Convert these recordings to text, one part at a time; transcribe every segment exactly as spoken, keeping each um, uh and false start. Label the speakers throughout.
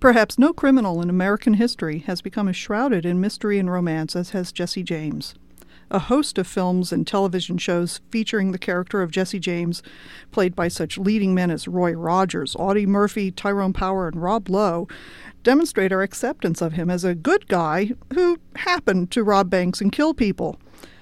Speaker 1: Perhaps no criminal in American history has become as shrouded in mystery and romance as has Jesse James. A host of films and television shows featuring the character of Jesse James, played by such leading men as Roy Rogers, Audie Murphy, Tyrone Power, and Rob Lowe, demonstrate our acceptance of him as a good guy who happened to rob banks and kill people.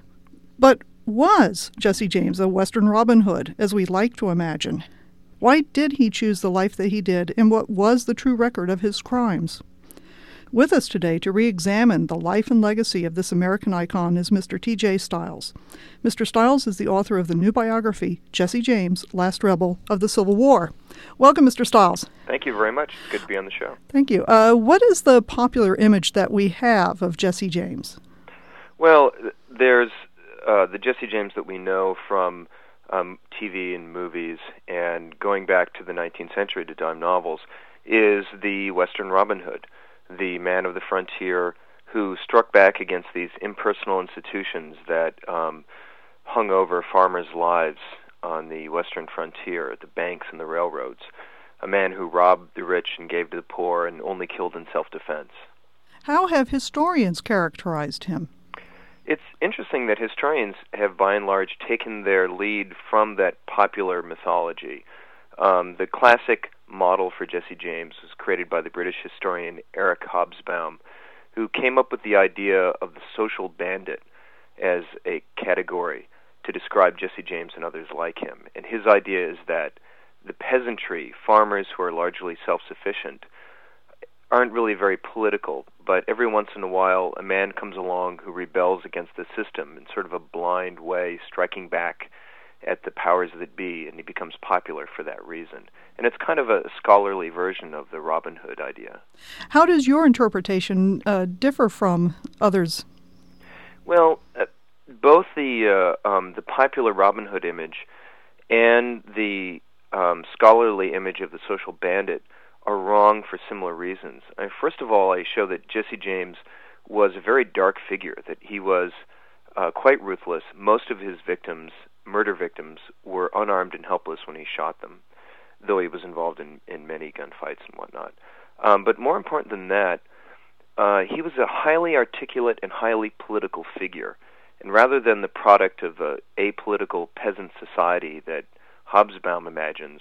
Speaker 1: But was Jesse James a Western Robin Hood, as we like to imagine? Why did he choose the life that he did, and what was the true record of his crimes? With us today to re-examine the life and legacy of this American icon is Mister T J Stiles. Mister Stiles is the author of the new biography, Jesse James, Last Rebel of the Civil War. Welcome, Mister Stiles.
Speaker 2: Thank you very much. It's good to be on the show.
Speaker 1: Thank you. Uh, what is the popular image that we have of Jesse James?
Speaker 2: Well, there's uh, the Jesse James that we know from um, T V and movies, and going back to the nineteenth century to dime novels, is the Western Robin Hood, the man of the frontier who struck back against these impersonal institutions that um, hung over farmers' lives on the western frontier, the banks and the railroads, a man who robbed the rich and gave to the poor and only killed in self-defense.
Speaker 1: How have historians characterized him?
Speaker 2: It's interesting that historians have, by and large, taken their lead from that popular mythology. Um, the classic model for Jesse James was created by the British historian Eric Hobsbawm, who came up with the idea of the social bandit as a category to describe Jesse James and others like him. And his idea is that the peasantry, farmers who are largely self-sufficient, aren't really very political, but every once in a while a man comes along who rebels against the system in sort of a blind way, striking back at the powers that be, and he becomes popular for that reason. And it's kind of a scholarly version of the Robin Hood idea.
Speaker 1: How does your interpretation uh, differ from others?
Speaker 2: Well, uh, both the uh, um, the popular Robin Hood image and the um, scholarly image of the social bandit are wrong for similar reasons. I mean, first of all, I show that Jesse James was a very dark figure, that he was uh, quite ruthless. Most of his victims, murder victims, were unarmed and helpless when he shot them, though he was involved in, in many gunfights and whatnot. Um, but more important than that, uh, he was a highly articulate and highly political figure. And rather than the product of a apolitical peasant society that Hobsbawm imagines,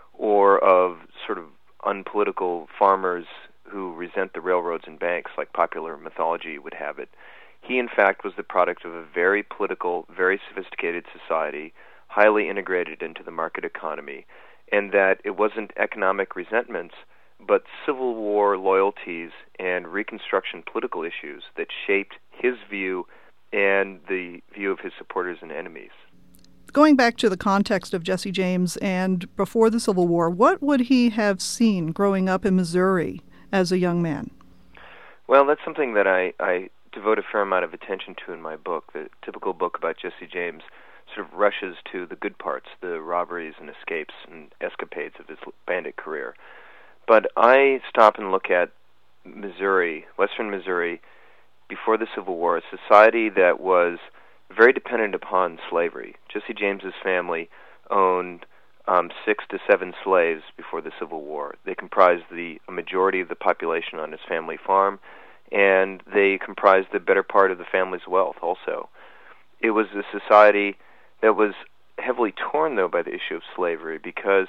Speaker 2: or of sort of unpolitical farmers who resent the railroads and banks like popular mythology would have it, he in fact was the product of a very political, very sophisticated society, highly integrated into the market economy, and that it wasn't economic resentments, but Civil War loyalties and Reconstruction political issues that shaped his view and the view of his supporters and enemies.
Speaker 1: Going back to the context of Jesse James and before the Civil War, what would he have seen growing up in Missouri as a young man?
Speaker 2: Well, that's something that I, I devote a fair amount of attention to in my book. The typical book about Jesse James sort of rushes to the good parts, the robberies and escapes and escapades of his bandit career. But I stop and look at Missouri, western Missouri, before the Civil War, a society that was very dependent upon slavery. Jesse James's family owned um, six to seven slaves before the Civil War. They comprised the a majority of the population on his family farm, and they comprised the better part of the family's wealth also. It was a society that was heavily torn, though, by the issue of slavery, because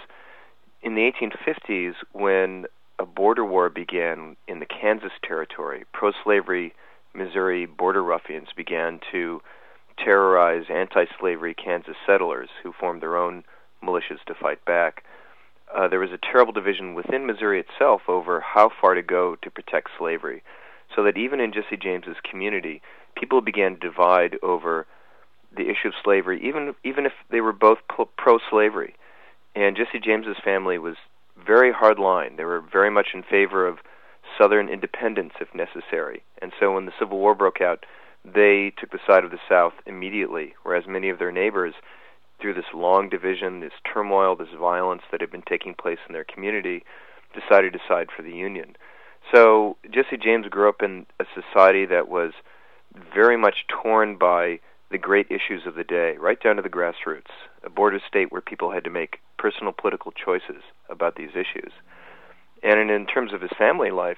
Speaker 2: in the eighteen fifties, when a border war began in the Kansas Territory, pro-slavery Missouri border ruffians began to terrorize anti-slavery Kansas settlers who formed their own militias to fight back. Uh, there was a terrible division within Missouri itself over how far to go to protect slavery, so that even in Jesse James's community, people began to divide over the issue of slavery, even even if they were both pro-slavery. And Jesse James's family was very hardline. They were very much in favor of Southern independence if necessary. And so when the Civil War broke out, they took the side of the South immediately, whereas many of their neighbors, through this long division, this turmoil, this violence that had been taking place in their community, decided to side for the Union. So Jesse James grew up in a society that was very much torn by the great issues of the day, right down to the grassroots, a border state where people had to make personal political choices about these issues. And in, in terms of his family life,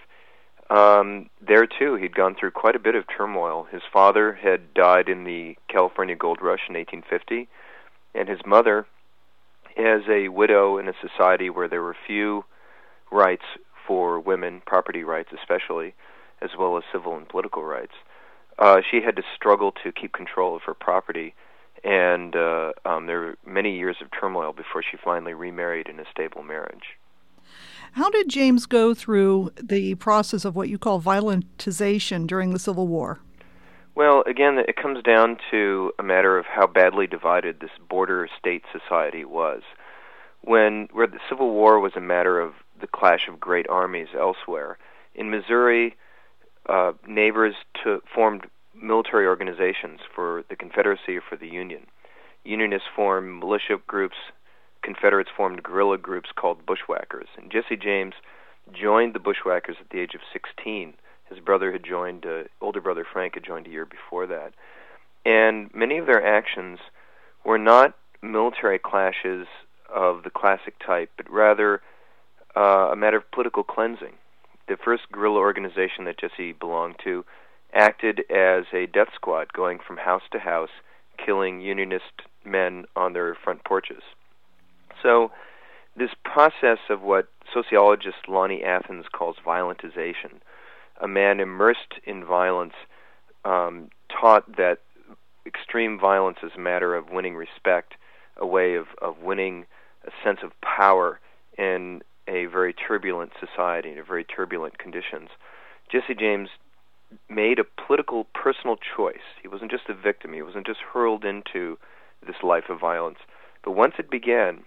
Speaker 2: um, there too, he'd gone through quite a bit of turmoil. His father had died in the California gold rush in eighteen fifty, and his mother, as a widow in a society where there were few rights for women, property rights especially, as well as civil and political rights, uh, she had to struggle to keep control of her property, and uh, um, there were many years of turmoil before she finally remarried in a stable marriage.
Speaker 1: How did James go through the process of what you call violentization during the Civil War?
Speaker 2: Well, again, it comes down to a matter of how badly divided this border state society was. When where the Civil War was a matter of the clash of great armies elsewhere, in Missouri, uh, neighbors to, formed military organizations for the Confederacy or for the Union. Unionists formed militia groups. Confederates formed guerrilla groups called bushwhackers. And Jesse James joined the bushwhackers at the age of sixteen. His brother had joined, uh, older brother Frank had joined a year before that. And many of their actions were not military clashes of the classic type, but rather uh, a matter of political cleansing. The first guerrilla organization that Jesse belonged to acted as a death squad, going from house to house, killing Unionist men on their front porches. So this process of what sociologist Lonnie Athens calls violentization, a man immersed in violence, um, taught that extreme violence is a matter of winning respect, a way of, of winning a sense of power in a very turbulent society, in very turbulent conditions. Jesse James made a political, personal choice. He wasn't just a victim. He wasn't just hurled into this life of violence. But once it began,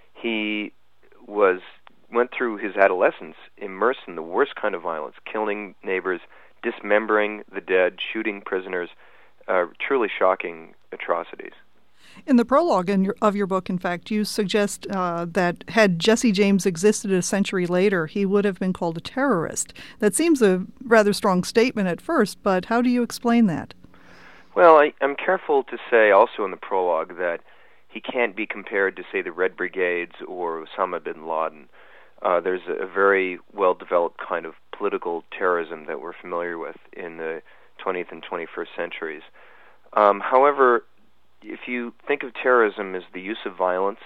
Speaker 2: he was went through his adolescence immersed in the worst kind of violence, killing neighbors, dismembering the dead, shooting prisoners, uh, truly shocking atrocities.
Speaker 1: In the prologue in your, of your book, in fact, you suggest uh, that had Jesse James existed a century later, he would have been called a terrorist. That seems a rather strong statement at first, but how do you explain that?
Speaker 2: Well, I, I'm careful to say also in the prologue that he can't be compared to, say, the Red Brigades or Osama bin Laden. Uh, there's a, a very well-developed kind of political terrorism that we're familiar with in the twentieth and twenty-first centuries. Um, however, if you think of terrorism as the use of violence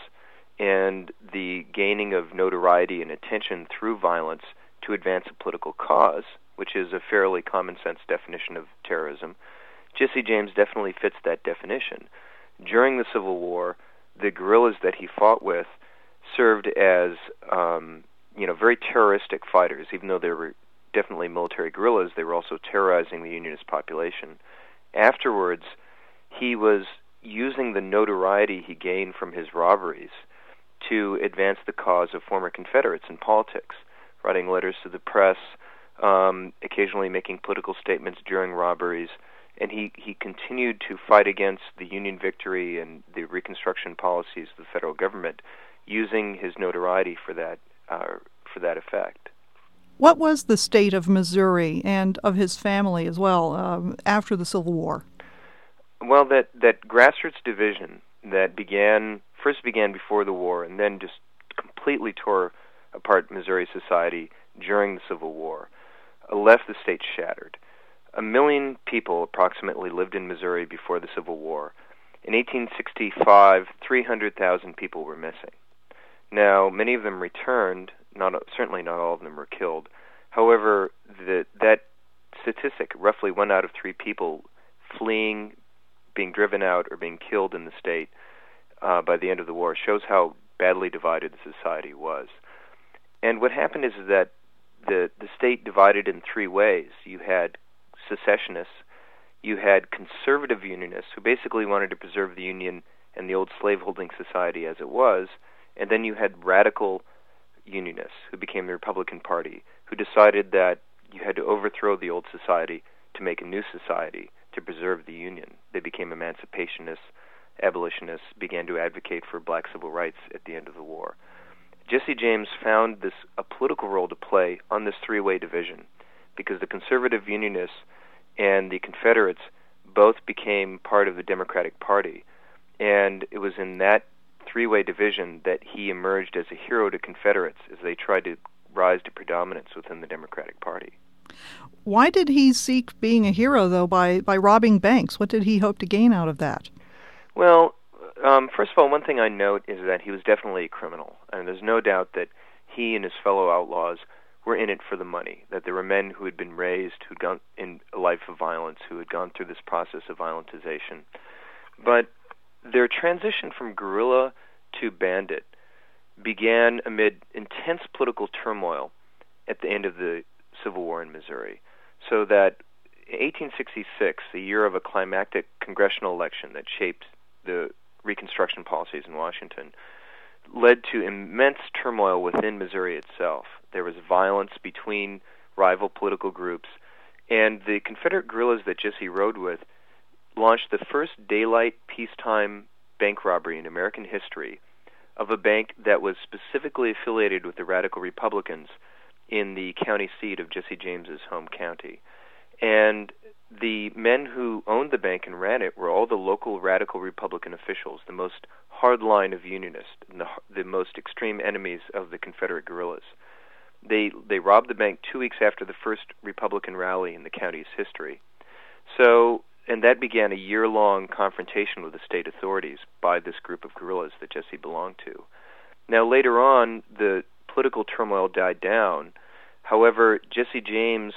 Speaker 2: and the gaining of notoriety and attention through violence to advance a political cause, which is a fairly common-sense definition of terrorism, Jesse James definitely fits that definition. During the Civil War, the guerrillas that he fought with served as, um, you know, very terroristic fighters. Even though they were definitely military guerrillas, they were also terrorizing the Unionist population. Afterwards, he was using the notoriety he gained from his robberies to advance the cause of former Confederates in politics, writing letters to the press, um, occasionally making political statements during robberies, and he, he continued to fight against the Union victory and the Reconstruction policies of the federal government, using his notoriety for that uh, for that effect.
Speaker 1: What was the state of Missouri and of his family as well um, after the Civil War?
Speaker 2: Well, that, that grassroots division that began first began before the war and then just completely tore apart Missouri society during the Civil War, uh, left the state shattered. A million people approximately lived in Missouri before the Civil War. In eighteen sixty-five, three hundred thousand people were missing. Now, many of them returned. Not certainly not all of them were killed. However, the, that statistic, roughly one out of three people fleeing, being driven out, or being killed in the state uh, by the end of the war, shows how badly divided the society was. And what happened is that the the state divided in three ways. You had secessionists, you had conservative Unionists who basically wanted to preserve the Union and the old slaveholding society as it was, and then you had radical Unionists who became the Republican Party, who decided that you had to overthrow the old society to make a new society to preserve the Union. They became emancipationists, abolitionists, began to advocate for black civil rights at the end of the war. Jesse James found this a political role to play on this three-way division, because the conservative Unionists and the Confederates both became part of the Democratic Party, and it was in that three-way division that he emerged as a hero to Confederates as they tried to rise to predominance within the Democratic Party.
Speaker 1: Why did he seek being a hero, though, by, by robbing banks? What did he hope to gain out of that?
Speaker 2: Well, um, first of all, one thing I note is that he was definitely a criminal, and there's no doubt that he and his fellow outlaws were in it for the money, that there were men who had been raised, who'd gone in a life of violence, who had gone through this process of violentization. But their transition from guerrilla to bandit began amid intense political turmoil at the end of the Civil War in Missouri, so that eighteen sixty-six, the year of a climactic congressional election that shaped the Reconstruction policies in Washington, led to immense turmoil within Missouri itself. There was violence between rival political groups, and the Confederate guerrillas that Jesse rode with launched the first daylight peacetime bank robbery in American history of a bank that was specifically affiliated with the Radical Republicans in the county seat of Jesse James's home county. And the men who owned the bank and ran it were all the local Radical Republican officials, the most hardline of Unionists, and the, the most extreme enemies of the Confederate guerrillas. They they robbed the bank two weeks after the first Republican rally in the county's history. So, and that began a year-long confrontation with the state authorities by this group of guerrillas that Jesse belonged to. Now, later on, the political turmoil died down. However, Jesse James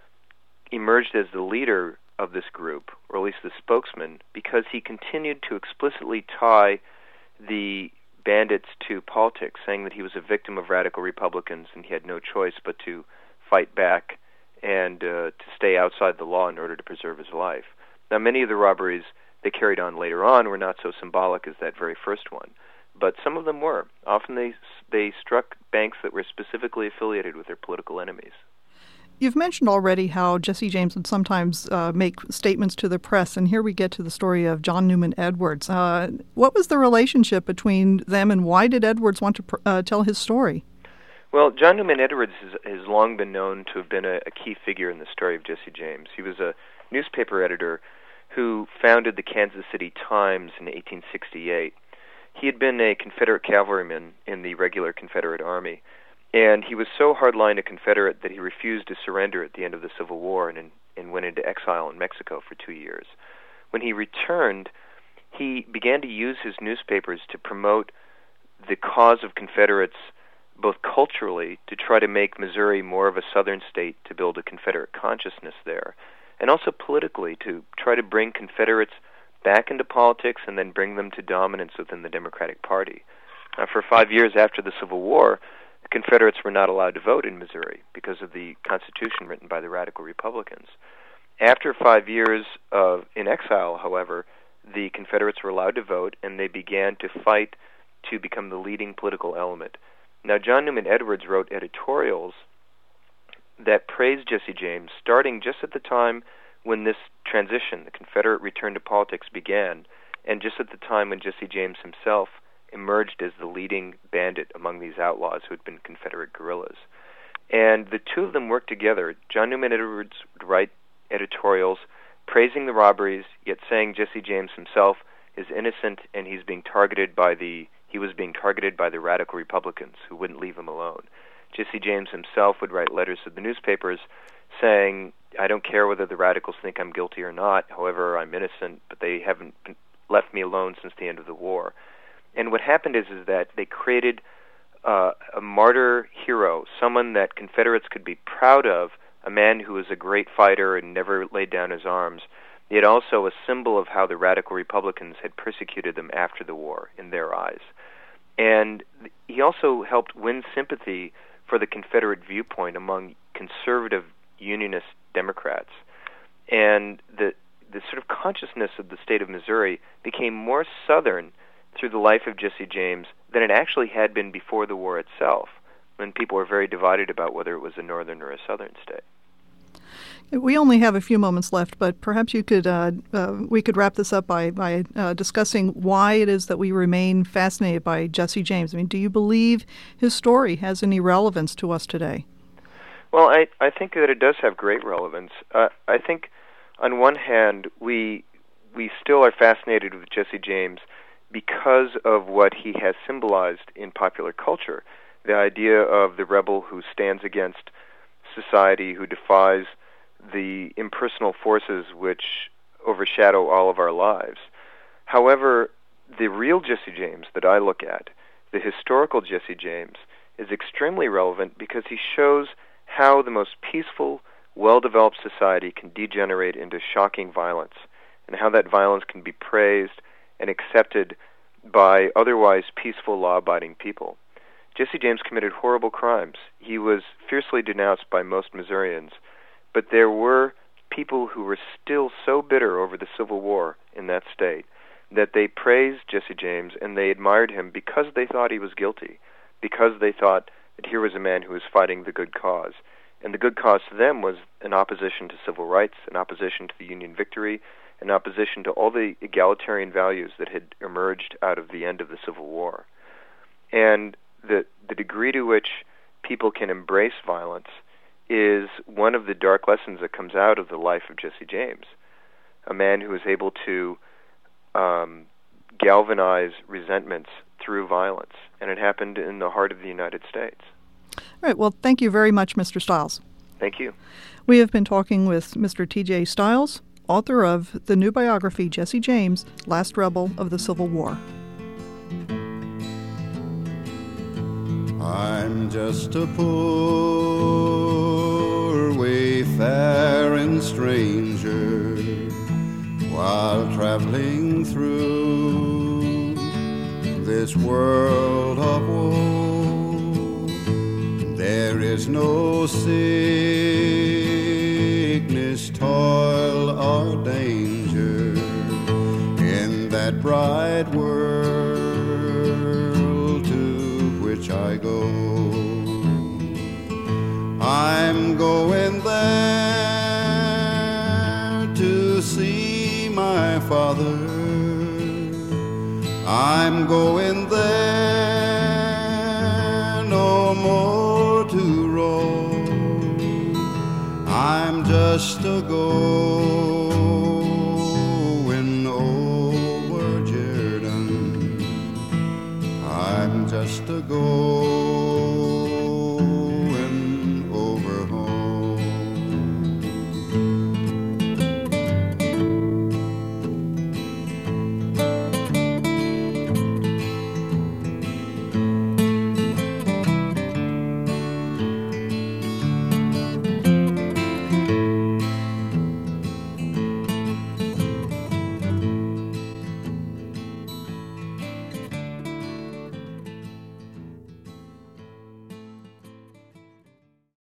Speaker 2: emerged as the leader of this group, or at least the spokesman, because he continued to explicitly tie the bandits to politics, saying that he was a victim of Radical Republicans and he had no choice but to fight back and uh, to stay outside the law in order to preserve his life. Now, many of the robberies they carried on later on were not so symbolic as that very first one, but some of them were. Often they they struck banks that were specifically affiliated with their political enemies.
Speaker 1: You've mentioned already how Jesse James would sometimes uh, make statements to the press, and here we get to the story of John Newman Edwards. Uh, what was the relationship between them, and why did Edwards want to pr- uh, tell his story?
Speaker 2: Well, John Newman Edwards has, has long been known to have been a, a key figure in the story of Jesse James. He was a newspaper editor who founded the Kansas City Times in eighteen sixty-eight. He had been a Confederate cavalryman in the regular Confederate Army, and he was so hardline a Confederate that he refused to surrender at the end of the Civil War and, and went into exile in Mexico for two years. When he returned, he began to use his newspapers to promote the cause of Confederates, both culturally, to try to make Missouri more of a southern state, to build a Confederate consciousness there, and also politically to try to bring Confederates back into politics and then bring them to dominance within the Democratic Party. Now, for five years after the Civil War, the Confederates were not allowed to vote in Missouri because of the Constitution written by the Radical Republicans. After five years of in exile, however, the Confederates were allowed to vote, and they began to fight to become the leading political element. Now, John Newman Edwards wrote editorials that praised Jesse James, starting just at the time when this transition, the Confederate return to politics, began, and just at the time when Jesse James himself emerged as the leading bandit among these outlaws who had been Confederate guerrillas. And the two of them worked together. John Newman Edwards would write editorials praising the robberies, yet saying Jesse James himself is innocent and he's being targeted by the he was being targeted by the Radical Republicans who wouldn't leave him alone. Jesse James himself would write letters to the newspapers saying, I don't care whether the radicals think I'm guilty or not, however, I'm innocent, but they haven't left me alone since the end of the war. And what happened is, is that they created uh, a martyr hero, someone that Confederates could be proud of, a man who was a great fighter and never laid down his arms, yet also a symbol of how the Radical Republicans had persecuted them after the war in their eyes. And he also helped win sympathy for the Confederate viewpoint among conservative Unionist Democrats. And the the sort of consciousness of the state of Missouri became more Southern through the life of Jesse James than it actually had been before the war itself, when people were very divided about whether it was a northern or a southern state.
Speaker 1: We only have a few moments left, but perhaps you could uh, uh, we could wrap this up by, by uh, discussing why it is that we remain fascinated by Jesse James. I mean, do you believe his story has any relevance to us today?
Speaker 2: Well, I, I think that it does have great relevance. Uh, I think, on one hand, we we still are fascinated with Jesse James because of what he has symbolized in popular culture. The idea of the rebel who stands against society, who defies the impersonal forces which overshadow all of our lives. However, the real Jesse James that I look at, the historical Jesse James, is extremely relevant because he shows how the most peaceful, well-developed society can degenerate into shocking violence, and how that violence can be praised and accepted by otherwise peaceful, law-abiding people. Jesse James committed horrible crimes. He was fiercely denounced by most Missourians, but there were people who were still so bitter over the Civil War in that state that they praised Jesse James and they admired him because they thought he was guilty, because they thought that here was a man who was fighting the good cause. And the good cause to them was an opposition to civil rights, an opposition to the Union victory, an opposition to all the egalitarian values that had emerged out of the end of the Civil War. And the the degree to which people can embrace violence is one of the dark lessons that comes out of the life of Jesse James, a man who was able to um, galvanize resentments through violence, and it happened in the heart of the United States.
Speaker 1: All right. Well, thank you very much, Mister Stiles.
Speaker 2: Thank you.
Speaker 1: We have been talking with Mister T J Stiles, author of the new biography, Jesse James, Last Rebel of the Civil War.
Speaker 3: I'm just a poor wayfaring stranger while traveling through this world of woe. There is no sickness, toil, or danger in that bright world to which I go. I'm going there to see my Father. I'm going there no more to roam. I'm just a going over Jordan. I'm just a going